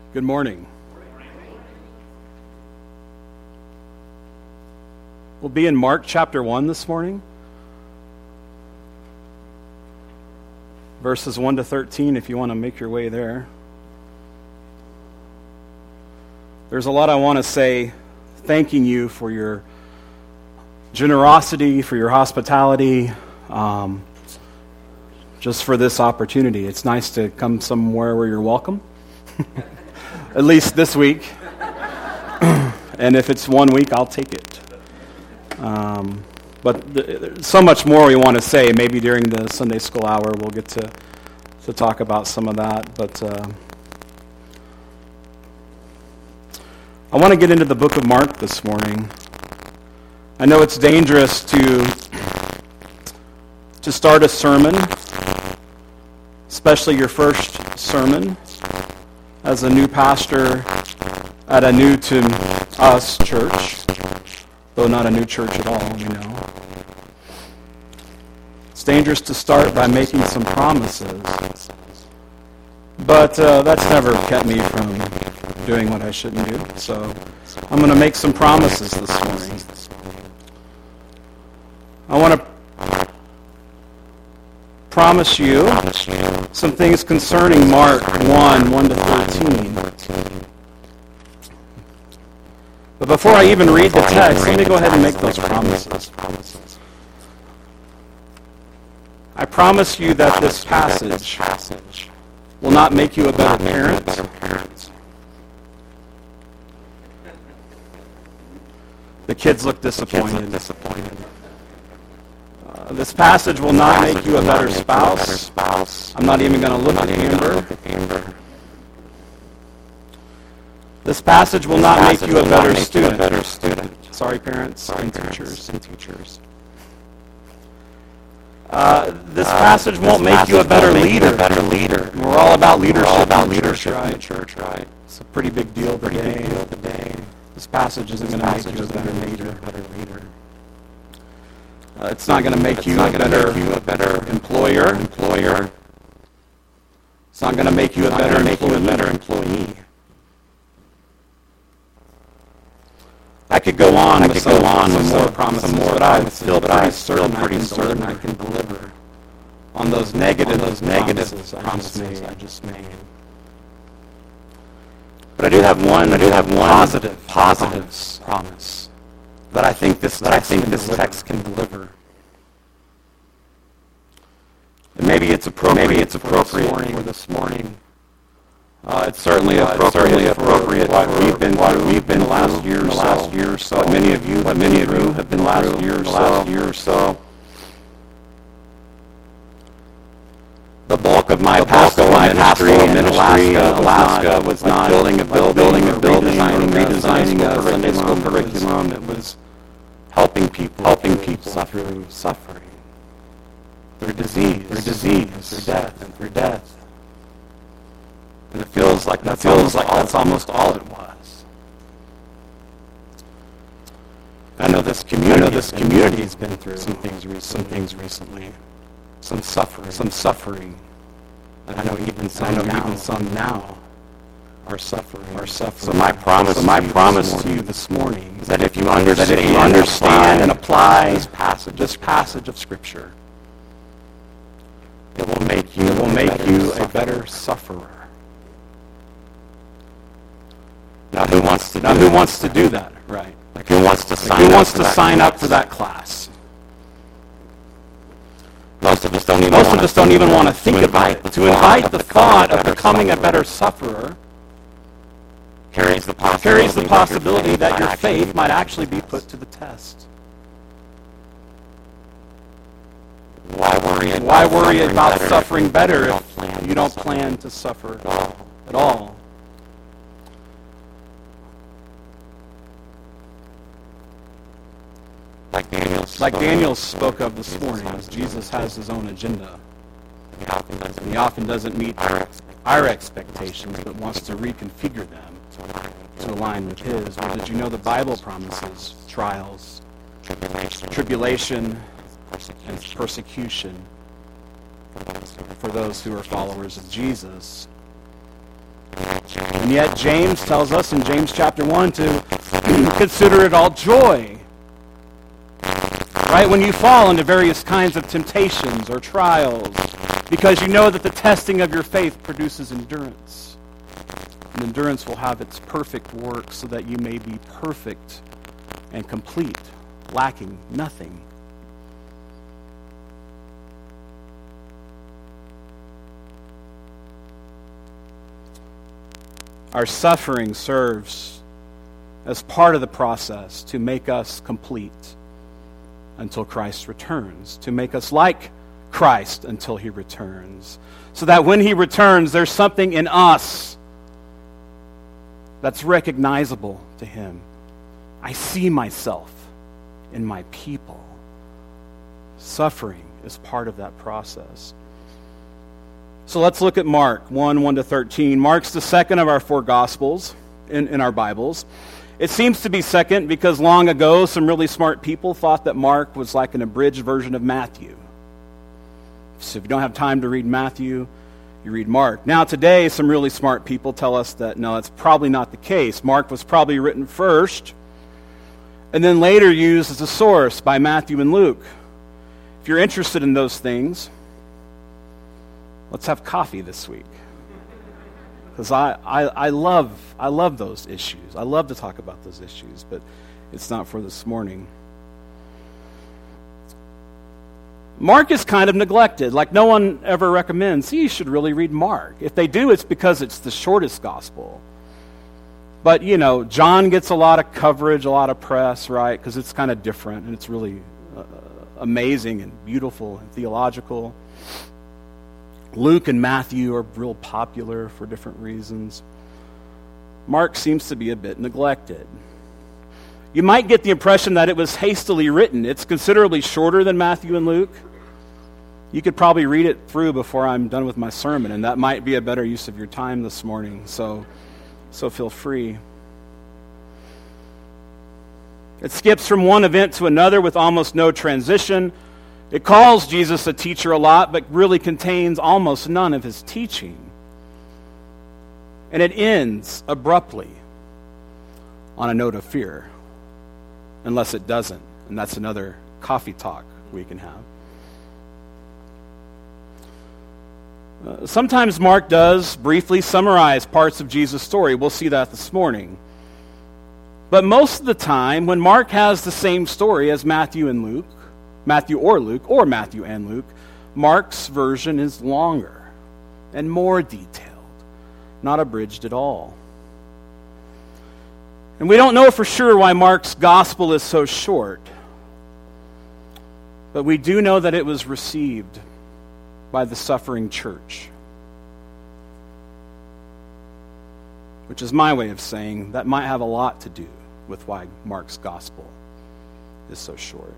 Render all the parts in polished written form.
Good morning. We'll be in Mark chapter 1 this morning. Verses 1 to 13 if you want to make your way there. There's a lot I want to say thanking you for your generosity, for your hospitality, just for this opportunity. It's nice to come somewhere where you're welcome. At least this week. And if it's 1 week, I'll take it. But there's so much more we want to say. Maybe during the Sunday school hour we'll get to talk about some of that. But I want to get into the book of Mark this morning. I know it's dangerous to start a sermon, especially your first sermon, as a new pastor at a new to us church, though not a new church at all, you know. It's dangerous to start by making some promises, but that's never kept me from doing what I shouldn't do. So I'm going to make some promises this morning. I want to promise you some things concerning Mark 1 to 13. But before I even read the text, let me go ahead and make those promises. I promise you that this passage will not make you a better parent. The kids look disappointed. This passage will not make you a better spouse. I'm not even going to look at Amber. This passage will not make you a better student. Sorry, parents and teachers. This passage won't make you a better leader. We're all about leadership in the church, right? It's a pretty big deal today. This passage isn't going to make you a better leader. It's not going to make you a better employer. It's not going to make you a better employee. I could go on with some more promises, but I'm still pretty certain I can deliver on those negative promises I just made. But I do have one positive promise that I think this text can deliver. And maybe it's appropriate for this morning. It's certainly appropriate for what we've been the last year or so. What many of you have been last year or so. The bulk of my pastoral ministry in Alaska was not building a building or redesigning a Sunday school curriculum. It was helping people suffering through disease, through death. And it feels like that's almost all it was. I know this community has been through some things recently, some suffering. And I know even some now are suffering. So my promise to you this morning is that if you understand and apply this passage of Scripture, it will make you a better sufferer. Now, who wants to do that? Right. Who wants to sign up for that class? Most of us don't even want to think about it. To invite the thought of becoming a better sufferer carries the possibility that your faith might actually be put to the test. Why worry about suffering better if you don't plan to suffer at all? Like Daniel spoke of this morning, Jesus has his own agenda. He often doesn't meet our expectations, but wants to reconfigure them to align with his. Well, did you know the Bible promises trials, tribulation, and persecution for those who are followers of Jesus? And yet James tells us in James chapter 1 to consider it all joy. Right? When you fall into various kinds of temptations or trials, because you know that the testing of your faith produces endurance. And endurance will have its perfect work so that you may be perfect and complete, lacking nothing. Our suffering serves as part of the process to make us complete until Christ returns, to make us like Christ until he returns, so that when he returns, there's something in us that's recognizable to him. I see myself in my people. Suffering is part of that process. So let's look at Mark 1:1-13. Mark's the second of our four Gospels in our Bibles. It seems to be second because long ago some really smart people thought that Mark was like an abridged version of Matthew. So if you don't have time to read Matthew, you read Mark. Now today some really smart people tell us that no, that's probably not the case. Mark was probably written first and then later used as a source by Matthew and Luke. If you're interested in those things, let's have coffee this week. Because I love those issues. I love to talk about those issues, but it's not for this morning. Mark is kind of neglected. Like no one ever recommends, you should really read Mark. If they do, it's because it's the shortest gospel. But, John gets a lot of coverage, a lot of press, right? Because it's kind of different, and it's really amazing and beautiful and theological. Luke and Matthew are real popular for different reasons. Mark seems to be a bit neglected. You might get the impression that it was hastily written. It's considerably shorter than Matthew and Luke. You could probably read it through before I'm done with my sermon, and that might be a better use of your time this morning. So feel free. It skips from one event to another with almost no transition. It calls Jesus a teacher a lot, but really contains almost none of his teaching. And it ends abruptly on a note of fear, unless it doesn't, and that's another coffee talk we can have. Sometimes Mark does briefly summarize parts of Jesus' story. We'll see that this morning. But most of the time, when Mark has the same story as Matthew or Luke, Mark's version is longer and more detailed, not abridged at all. And we don't know for sure why Mark's gospel is so short, but we do know that it was received by the suffering church, which is my way of saying that might have a lot to do with why Mark's gospel is so short.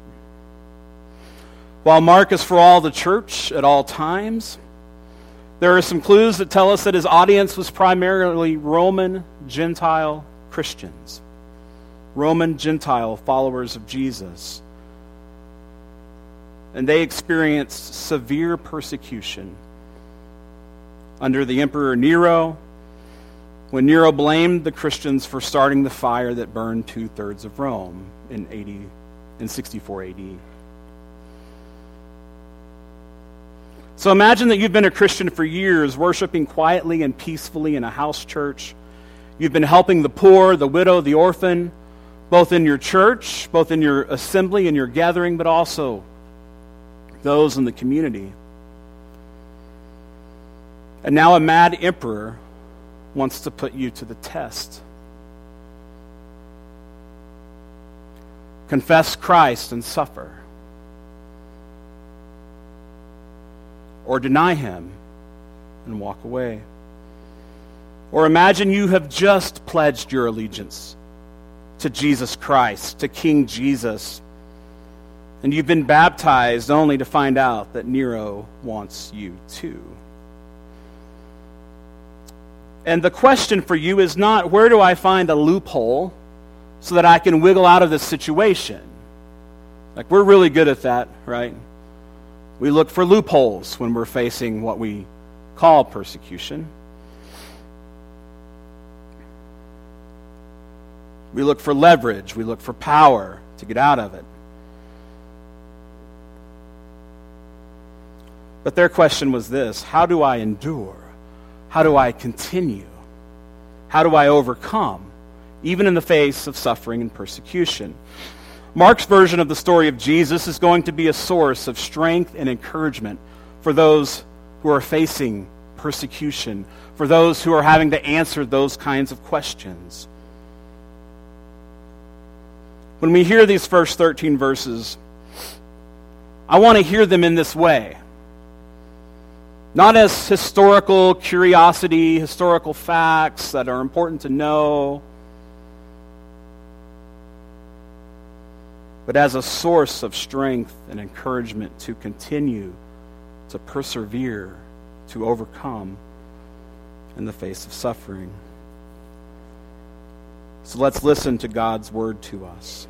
While Mark is for all the church at all times, there are some clues that tell us that his audience was primarily Roman Gentile Christians, Roman Gentile followers of Jesus. And they experienced severe persecution under the Emperor Nero, when Nero blamed the Christians for starting the fire that burned 2/3 of Rome in 64 AD. So imagine that you've been a Christian for years, worshiping quietly and peacefully in a house church. You've been helping the poor, the widow, the orphan, both in your church, both in your assembly and your gathering, but also those in the community. And now a mad emperor wants to put you to the test. Confess Christ and suffer, or deny him and walk away. Or imagine you have just pledged your allegiance to Jesus Christ, to King Jesus, and you've been baptized only to find out that Nero wants you too. And the question for you is not, where do I find a loophole so that I can wiggle out of this situation? Like, we're really good at that, right? We look for loopholes when we're facing what we call persecution. We look for leverage. We look for power to get out of it. But their question was this: how do I endure? How do I continue? How do I overcome, even in the face of suffering and persecution? Mark's version of the story of Jesus is going to be a source of strength and encouragement for those who are facing persecution, for those who are having to answer those kinds of questions. When we hear these first 13 verses, I want to hear them in this way. Not as historical curiosity, historical facts that are important to know, but as a source of strength and encouragement to continue, to persevere, to overcome in the face of suffering. So let's listen to God's word to us.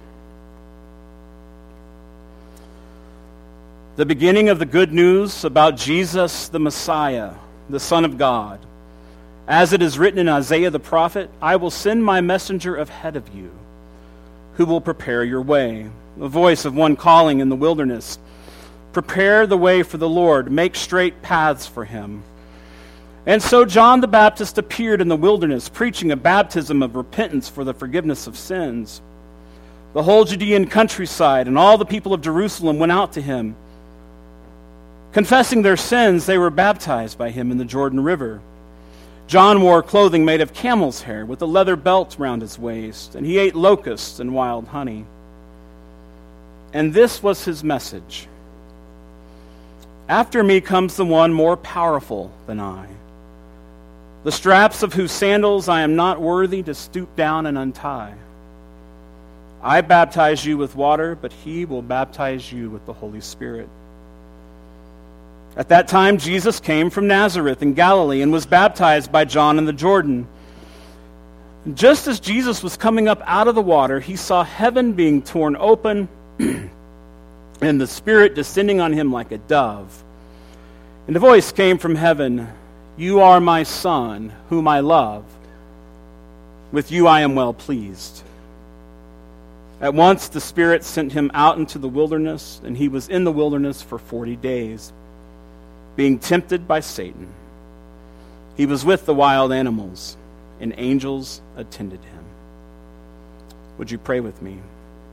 The beginning of the good news about Jesus the Messiah, the Son of God. As it is written in Isaiah the prophet, I will send my messenger ahead of you, who will prepare your way. The voice of one calling in the wilderness, prepare the way for the Lord, make straight paths for him. And so John the Baptist appeared in the wilderness, preaching a baptism of repentance for the forgiveness of sins. The whole Judean countryside and all the people of Jerusalem went out to him. Confessing their sins, they were baptized by him in the Jordan River. John wore clothing made of camel's hair with a leather belt round his waist, and he ate locusts and wild honey. And this was his message: after me comes the one more powerful than I, the straps of whose sandals I am not worthy to stoop down and untie. I baptize you with water, but he will baptize you with the Holy Spirit. At that time, Jesus came from Nazareth in Galilee and was baptized by John in the Jordan. Just as Jesus was coming up out of the water, he saw heaven being torn open and the Spirit descending on him like a dove. And a voice came from heaven, You are my Son, whom I love. With you I am well pleased. At once the Spirit sent him out into the wilderness, and he was in the wilderness for 40 days. Being tempted by Satan. He was with the wild animals, and angels attended him. Would you pray with me?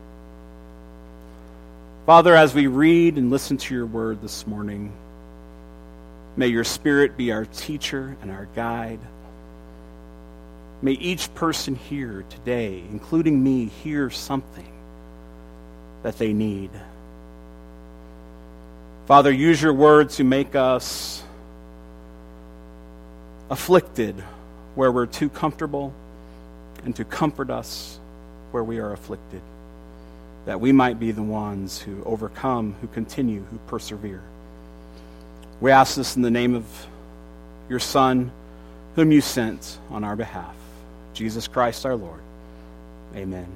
Father, as we read and listen to your word this morning, may your Spirit be our teacher and our guide. May each person here today, including me, hear something that they need. Father, use your word to make us afflicted where we're too comfortable and to comfort us where we are afflicted, that we might be the ones who overcome, who continue, who persevere. We ask this in the name of your Son, whom you sent on our behalf, Jesus Christ our Lord. Amen.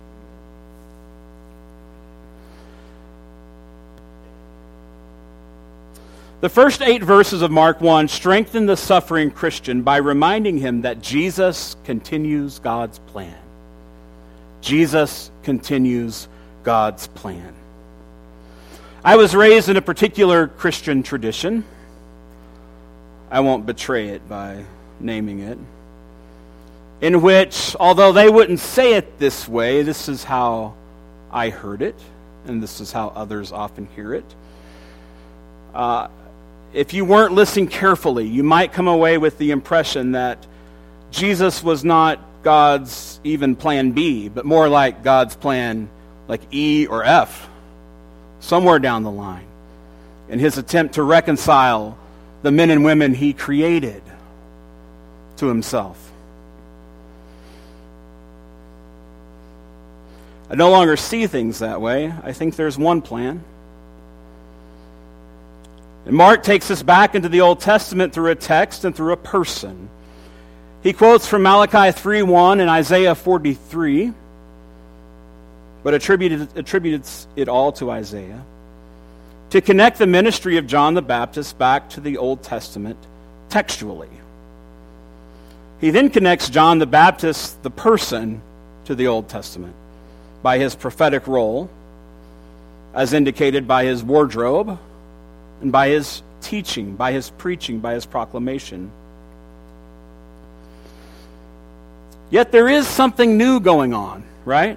The first 8 verses of Mark 1 strengthen the suffering Christian by reminding him that Jesus continues God's plan. Jesus continues God's plan. I was raised in a particular Christian tradition. I won't betray it by naming it. In which, although they wouldn't say it this way, this is how I heard it, and this is how others often hear it. If you weren't listening carefully, you might come away with the impression that Jesus was not God's even plan B, but more like God's plan like E or F, somewhere down the line, in his attempt to reconcile the men and women he created to himself. I no longer see things that way. I think there's one plan. And Mark takes us back into the Old Testament through a text and through a person. He quotes from Malachi 3:1 and Isaiah 43, but attributes it all to Isaiah, to connect the ministry of John the Baptist back to the Old Testament textually. He then connects John the Baptist, the person, to the Old Testament by his prophetic role, as indicated by his wardrobe, and by his teaching, by his preaching, by his proclamation. Yet there is something new going on, right?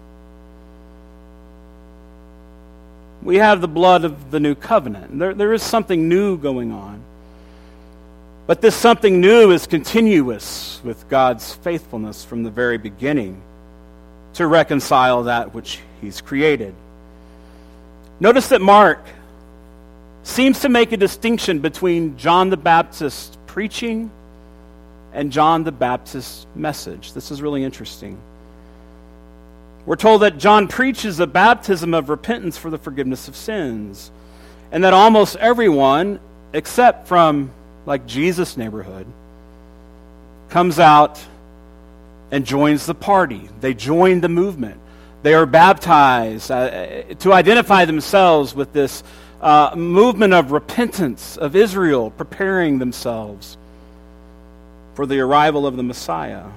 We have the blood of the new covenant. There is something new going on. But this something new is continuous with God's faithfulness from the very beginning to reconcile that which he's created. Notice that Mark seems to make a distinction between John the Baptist's preaching and John the Baptist's message. This is really interesting. We're told that John preaches a baptism of repentance for the forgiveness of sins, and that almost everyone, except from like Jesus' neighborhood, comes out and joins the party. They join the movement. They are baptized to identify themselves with this movement of repentance of Israel, preparing themselves for the arrival of the Messiah.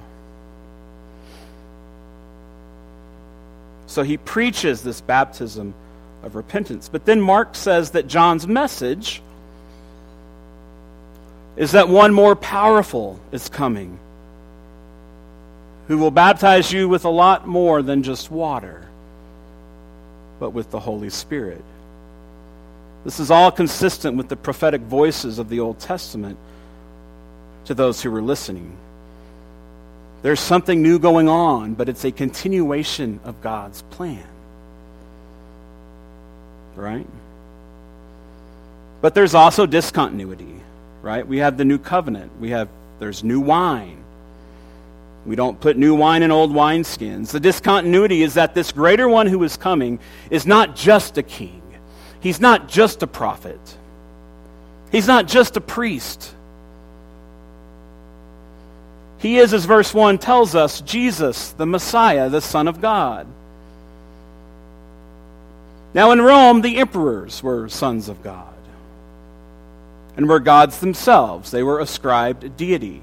So he preaches this baptism of repentance. But then Mark says that John's message is that one more powerful is coming, who will baptize you with a lot more than just water, but with the Holy Spirit. This is all consistent with the prophetic voices of the Old Testament to those who were listening. There's something new going on, but it's a continuation of God's plan. Right? But there's also discontinuity, right? We have the new covenant. There's new wine. We don't put new wine in old wineskins. The discontinuity is that this greater one who is coming is not just a king. He's not just a prophet. He's not just a priest. He is, as verse 1 tells us, Jesus, the Messiah, the Son of God. Now in Rome, the emperors were sons of God and were gods themselves. They were ascribed deity.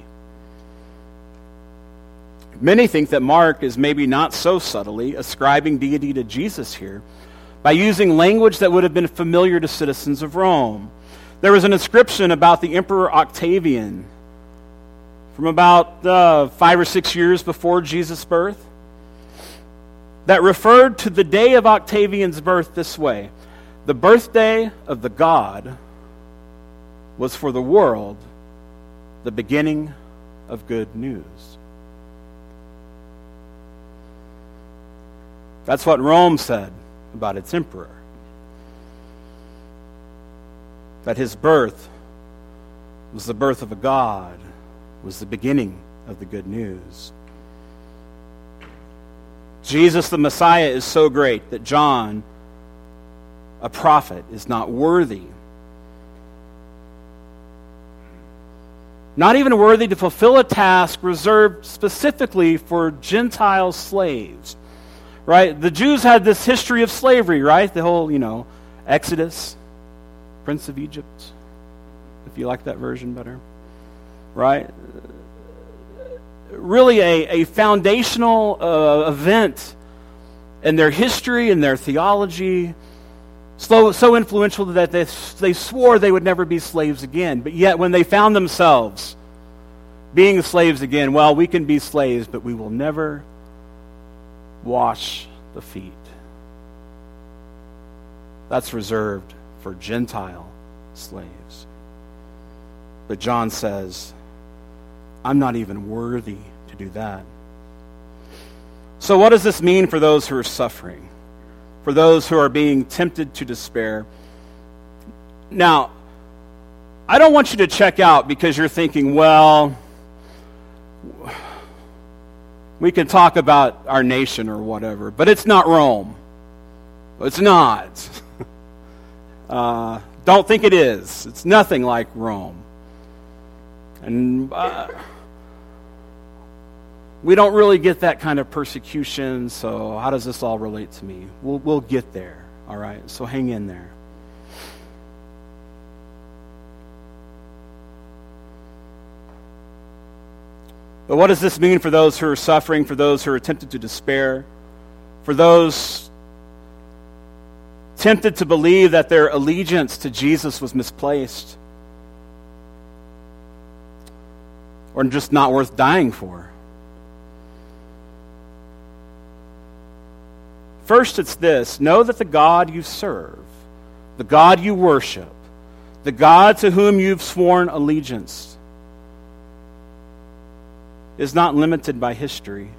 Many think that Mark is maybe not so subtly ascribing deity to Jesus here by using language that would have been familiar to citizens of Rome. There was an inscription about the Emperor Octavian from about 5 or 6 years before Jesus' birth that referred to the day of Octavian's birth this way: the birthday of the God was for the world the beginning of good news. That's what Rome said about its emperor. That his birth was the birth of a God, was the beginning of the good news. Jesus the Messiah is so great that John, a prophet, is not worthy. Not even worthy to fulfill a task reserved specifically for Gentile slaves. Right? The Jews had this history of slavery, right? The whole, Exodus, Prince of Egypt, if you like that version better. Right? Really a foundational event in their history and their theology, so influential that they swore they would never be slaves again. But yet when they found themselves being slaves again, well, we can be slaves, but we will never wash the feet. That's reserved for Gentile slaves. But John says, I'm not even worthy to do that. So what does this mean for those who are suffering? For those who are being tempted to despair? Now, I don't want you to check out because you're thinking, well, we can talk about our nation or whatever, but it's not Rome. It's not. Don't think it is. It's nothing like Rome. And we don't really get that kind of persecution, so how does this all relate to me? We'll get there, all right? So hang in there. But what does this mean for those who are suffering, for those who are tempted to despair, for those tempted to believe that their allegiance to Jesus was misplaced or just not worth dying for? First, it's this: know that the God you serve, the God you worship, the God to whom you've sworn allegiance, is not limited by history.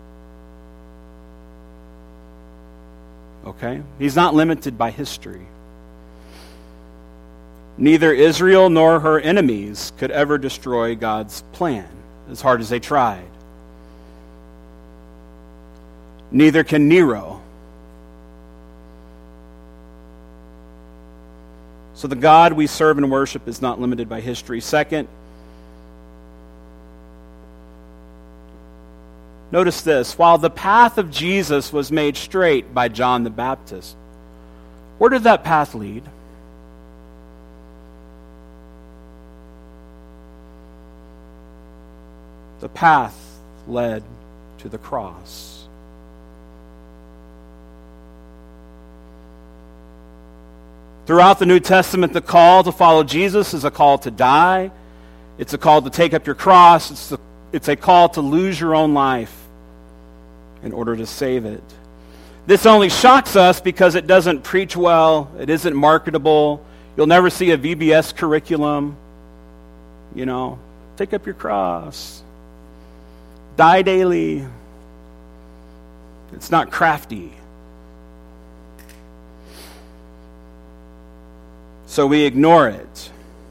Okay? He's not limited by history. Neither Israel nor her enemies could ever destroy God's plan, as hard as they tried. Neither can Nero. So the God we serve and worship is not limited by history. Second, notice this: while the path of Jesus was made straight by John the Baptist, where did that path lead? The path led to the cross. Throughout the New Testament, the call to follow Jesus is a call to die. It's a call to take up your cross. It's a call to lose your own life in order to save it. This only shocks us because it doesn't preach well. It isn't marketable. You'll never see a VBS curriculum. Take up your cross. Die daily. It's not crafty. So we ignore it.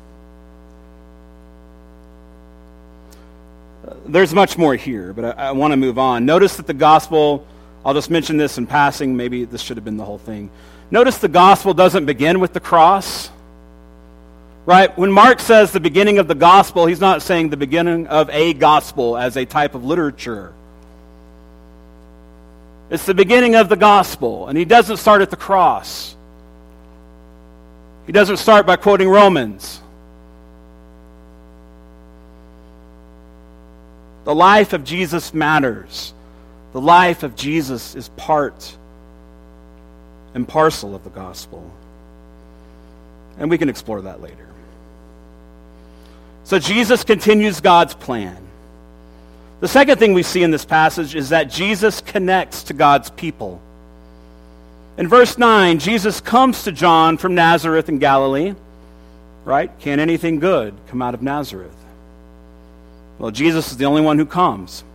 There's much more here, but I want to move on. Notice that the gospel, I'll just mention this in passing, maybe this should have been the whole thing. Notice the gospel doesn't begin with the cross. Right? When Mark says the beginning of the gospel, he's not saying the beginning of a gospel as a type of literature. It's the beginning of the gospel, and he doesn't start at the cross. He doesn't start by quoting Romans. The life of Jesus matters. The life of Jesus is part and parcel of the gospel. And we can explore that later. So Jesus continues God's plan. The second thing we see in this passage is that Jesus connects to God's people. In verse 9, Jesus comes to John from Nazareth in Galilee. Right? Can anything good come out of Nazareth? Well, Jesus is the only one who comes.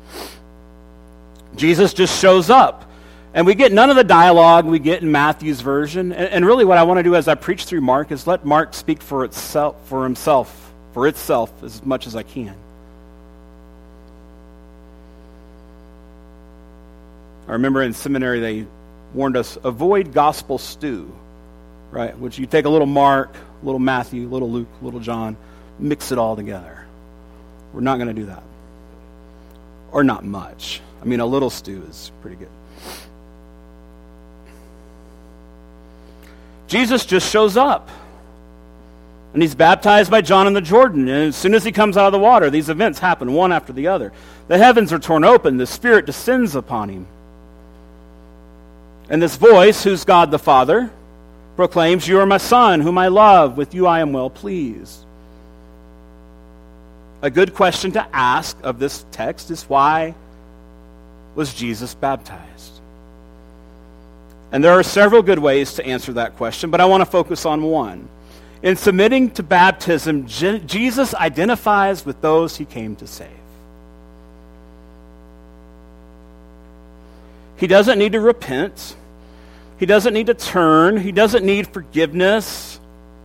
Jesus just shows up. And we get none of the dialogue we get in Matthew's version. And really what I want to do as I preach through Mark is let Mark speak for itself as much as I can. I remember in seminary they warned us, avoid gospel stew, right? Which you take a little Mark, a little Matthew, a little Luke, a little John, mix it all together. We're not going to do that. Or not much. I mean, a little stew is pretty good. Jesus just shows up. And he's baptized by John in the Jordan. And as soon as he comes out of the water, these events happen one after the other. The heavens are torn open. The Spirit descends upon him. And this voice, who's God the Father, proclaims, "You are my Son, whom I love. With you I am well pleased." A good question to ask of this text is, why was Jesus baptized? And there are several good ways to answer that question, but I want to focus on one. In submitting to baptism, Jesus identifies with those he came to save. He doesn't need to repent. He doesn't need to turn. He doesn't need forgiveness.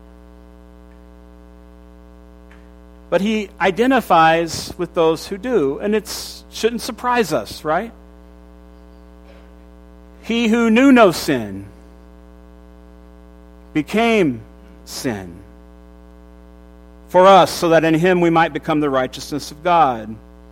But he identifies with those who do, and it shouldn't surprise us, right? He who knew no sin became sin for us, so that in him we might become the righteousness of God.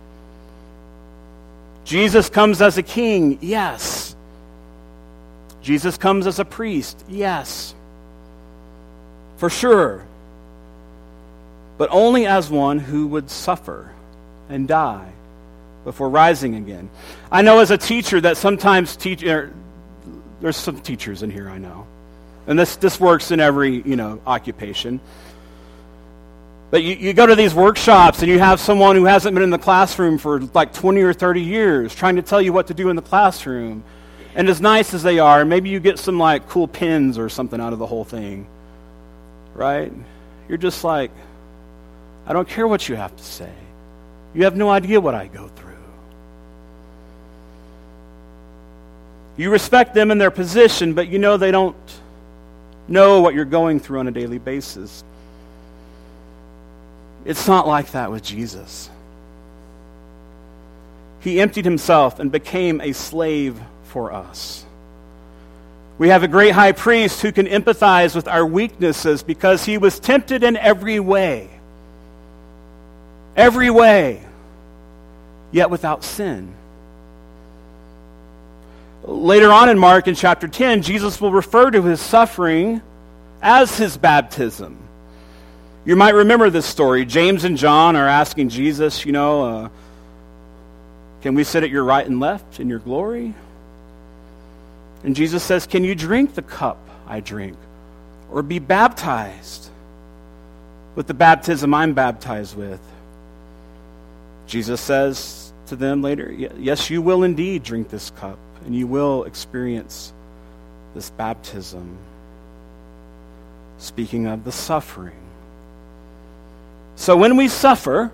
Jesus comes as a king, yes. Jesus comes as a priest, yes. For sure. But only as one who would suffer and die before rising again. I know as a teacher that sometimes there's some teachers in here I know. And this works in every, occupation. But you go to these workshops and you have someone who hasn't been in the classroom for like 20 or 30 years trying to tell you what to do in the classroom. And as nice as they are, maybe you get some like cool pins or something out of the whole thing. Right? You're just like, I don't care what you have to say. You have no idea what I go through. You respect them in their position, but you know they don't know what you're going through on a daily basis. It's not like that with Jesus. He emptied himself and became a slave for us. We have a great high priest who can empathize with our weaknesses because he was tempted in every way, yet without sin. Later on in Mark in chapter 10, Jesus will refer to his suffering as his baptism. You might remember this story. James and John are asking Jesus, can we sit at your right and left in your glory? And Jesus says, can you drink the cup I drink or be baptized with the baptism I'm baptized with? Jesus says to them later, yes, you will indeed drink this cup and you will experience this baptism. Speaking of the suffering. So when we suffer,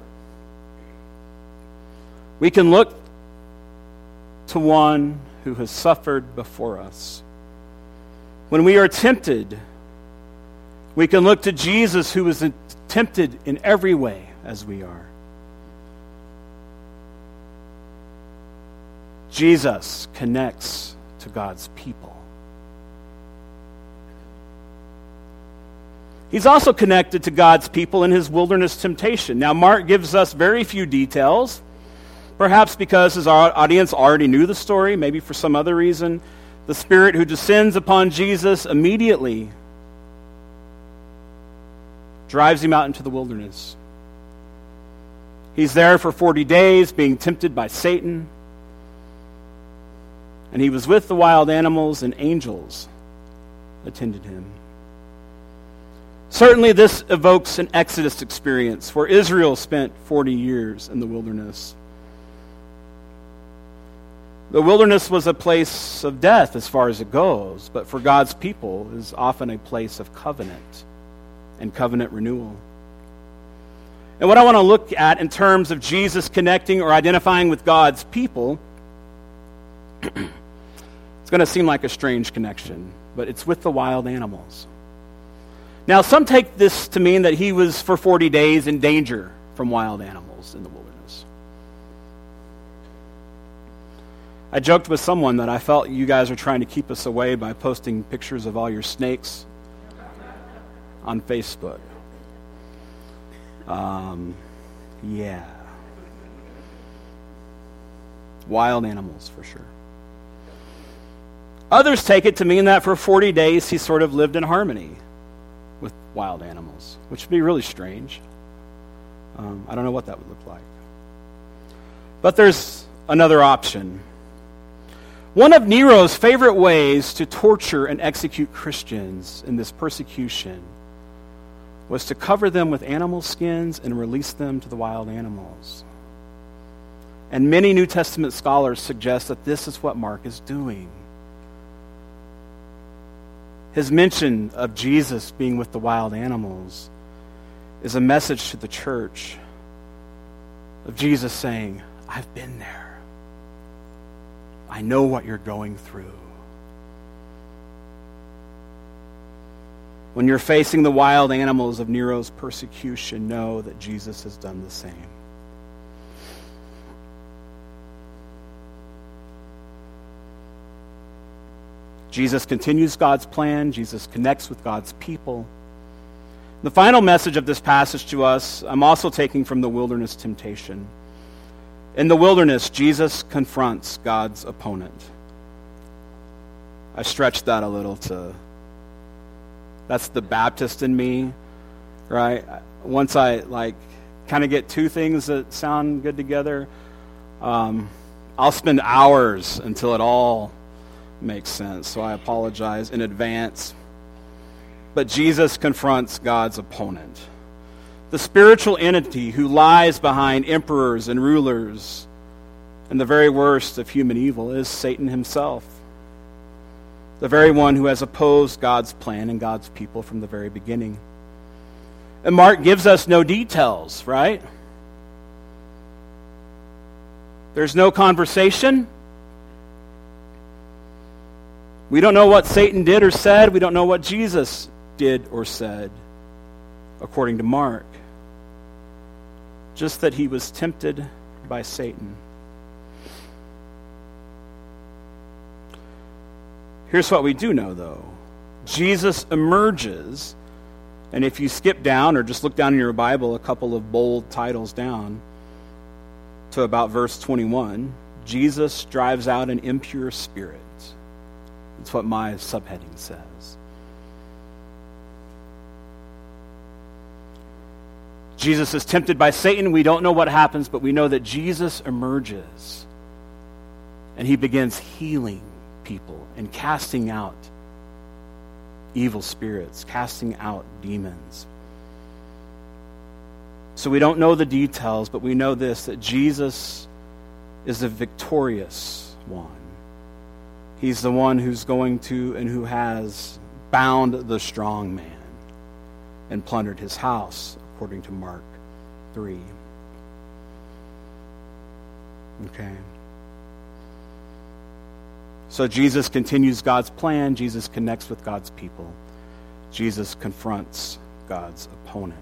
we can look to one who has suffered before us. When we are tempted, we can look to Jesus who was tempted in every way as we are. Jesus connects to God's people. He's also connected to God's people in his wilderness temptation. Now, Mark gives us very few details, perhaps because his audience already knew the story, maybe for some other reason. The Spirit who descends upon Jesus immediately drives him out into the wilderness. He's there for 40 days being tempted by Satan. And he was with the wild animals, and angels attended him. Certainly this evokes an Exodus experience where Israel spent 40 years in the wilderness. The wilderness was a place of death as far as it goes, but for God's people is often a place of covenant and covenant renewal. And what I want to look at in terms of Jesus connecting or identifying with God's people, it's going to seem like a strange connection, but it's with the wild animals. Now, some take this to mean that he was for 40 days in danger from wild animals in the wilderness. I joked with someone that I felt you guys are trying to keep us away by posting pictures of all your snakes on Facebook. Yeah. Wild animals, for sure. Others take it to mean that for 40 days he sort of lived in harmony with wild animals, which would be really strange. I don't know what that would look like. But there's another option. One of Nero's favorite ways to torture and execute Christians in this persecution was to cover them with animal skins and release them to the wild animals. And many New Testament scholars suggest that this is what Mark is doing. His mention of Jesus being with the wild animals is a message to the church of Jesus saying, I've been there. I know what you're going through. When you're facing the wild animals of Nero's persecution, know that Jesus has done the same. Jesus continues God's plan. Jesus connects with God's people. The final message of this passage to us, I'm also taking from the wilderness temptation. In the wilderness, Jesus confronts God's opponent. I stretched that a little that's the Baptist in me, right? Once I kind of get two things that sound good together, I'll spend hours until it all makes sense, so I apologize in advance. But Jesus confronts God's opponent, the spiritual entity who lies behind emperors and rulers, and the very worst of human evil is Satan himself, the very one who has opposed God's plan and God's people from the very beginning. And Mark gives us no details, right? There's no conversation. We don't know what Satan did or said. We don't know what Jesus did or said, according to Mark. Just that he was tempted by Satan. Here's what we do know, though. Jesus emerges, and if you skip down or just look down in your Bible a couple of bold titles down to about verse 21, Jesus drives out an impure spirit. That's what my subheading says. Jesus is tempted by Satan. We don't know what happens, but we know that Jesus emerges and he begins healing people and casting out evil spirits, casting out demons. So we don't know the details, but we know this, that Jesus is the victorious one. He's the one who's going to and who has bound the strong man and plundered his house, according to Mark 3. Okay. So Jesus continues God's plan. Jesus connects with God's people. Jesus confronts God's opponent.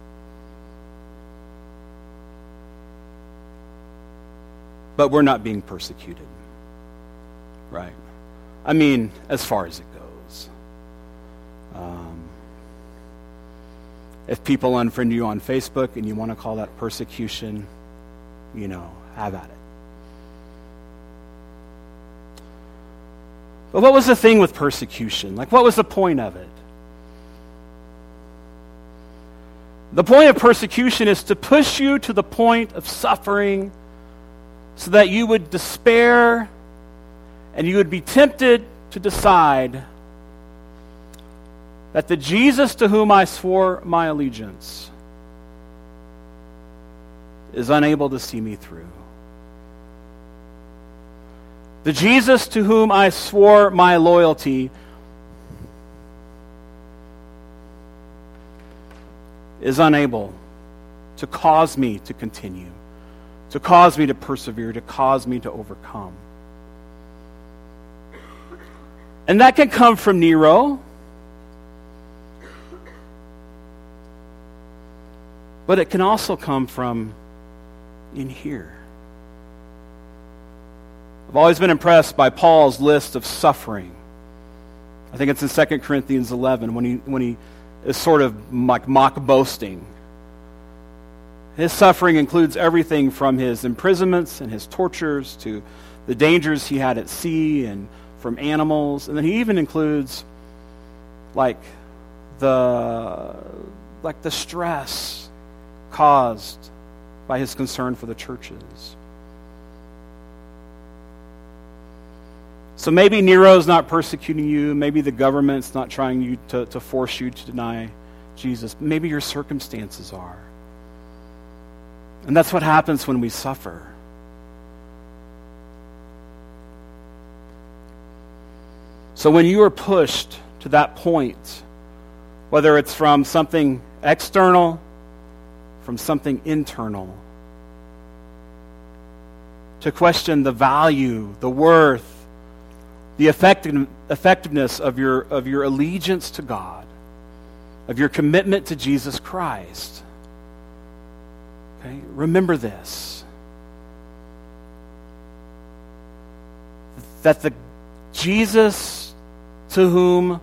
But we're not being persecuted, right? I mean, as far as it goes. If people unfriend you on Facebook and you want to call that persecution, have at it. But what was the thing with persecution? What was the point of it? The point of persecution is to push you to the point of suffering so that you would despair and you would be tempted to decide that the Jesus to whom I swore my allegiance is unable to see me through. The Jesus to whom I swore my loyalty is unable to cause me to continue, to cause me to persevere, to cause me to overcome. And that can come from Nero, but it can also come from in here. I've always been impressed by Paul's list of suffering. I think it's in 2 Corinthians 11 when he is sort of like mock boasting. His suffering includes everything from his imprisonments and his tortures to the dangers he had at sea and from animals, and then he even includes the stress caused by his concern for the churches. So maybe Nero's not persecuting you, maybe the government's not trying to force you to deny Jesus. Maybe your circumstances are. And that's what happens when we suffer. So when you are pushed to that point, whether it's from something external, from something internal, to question the value, the worth, the effectiveness of your allegiance to God, of your commitment to Jesus Christ. Okay? Remember this. That the Jesus to whom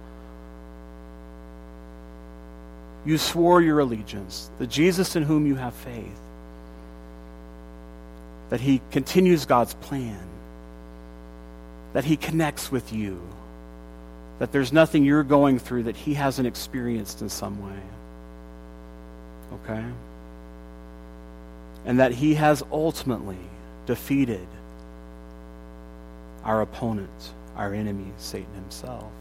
you swore your allegiance, the Jesus in whom you have faith, that he continues God's plan, that he connects with you, that there's nothing you're going through that he hasn't experienced in some way. Okay? And that he has ultimately defeated our opponent, our enemy, Satan himself.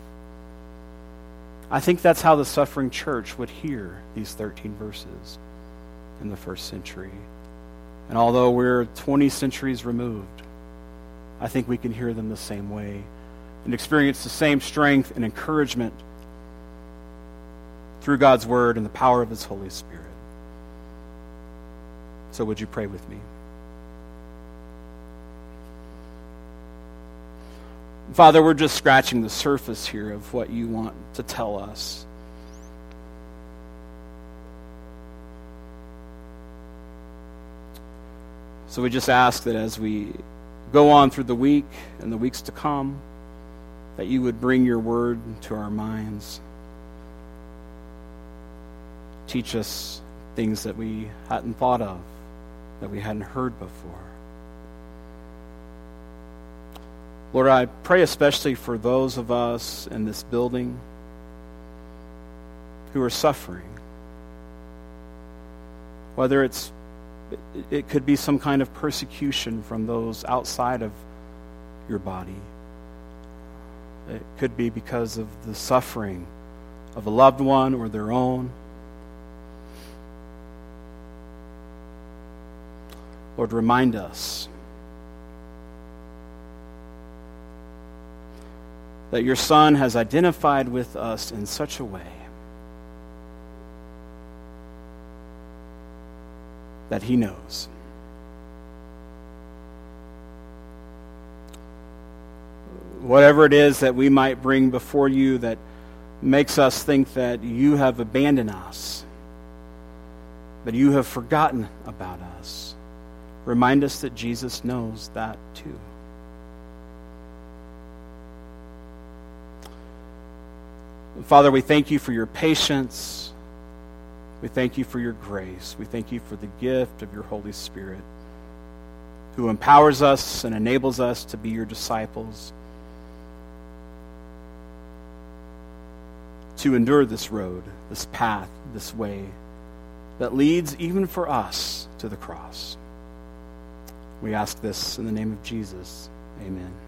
I think that's how the suffering church would hear these 13 verses in the first century. And although we're 20 centuries removed, I think we can hear them the same way and experience the same strength and encouragement through God's Word and the power of His Holy Spirit. So would you pray with me? Father, we're just scratching the surface here of what you want to tell us. So we just ask that as we go on through the week and the weeks to come, that you would bring your word to our minds. Teach us things that we hadn't thought of, that we hadn't heard before. Lord, I pray especially for those of us in this building who are suffering. Whether it could be some kind of persecution from those outside of your body. It could be because of the suffering of a loved one or their own. Lord, remind us that your Son has identified with us in such a way that He knows. Whatever it is that we might bring before you that makes us think that you have abandoned us, that you have forgotten about us, remind us that Jesus knows that too. Father, we thank you for your patience. We thank you for your grace. We thank you for the gift of your Holy Spirit, who empowers us and enables us to be your disciples, to endure this road, this path, this way that leads even for us to the cross. We ask this in the name of Jesus. Amen.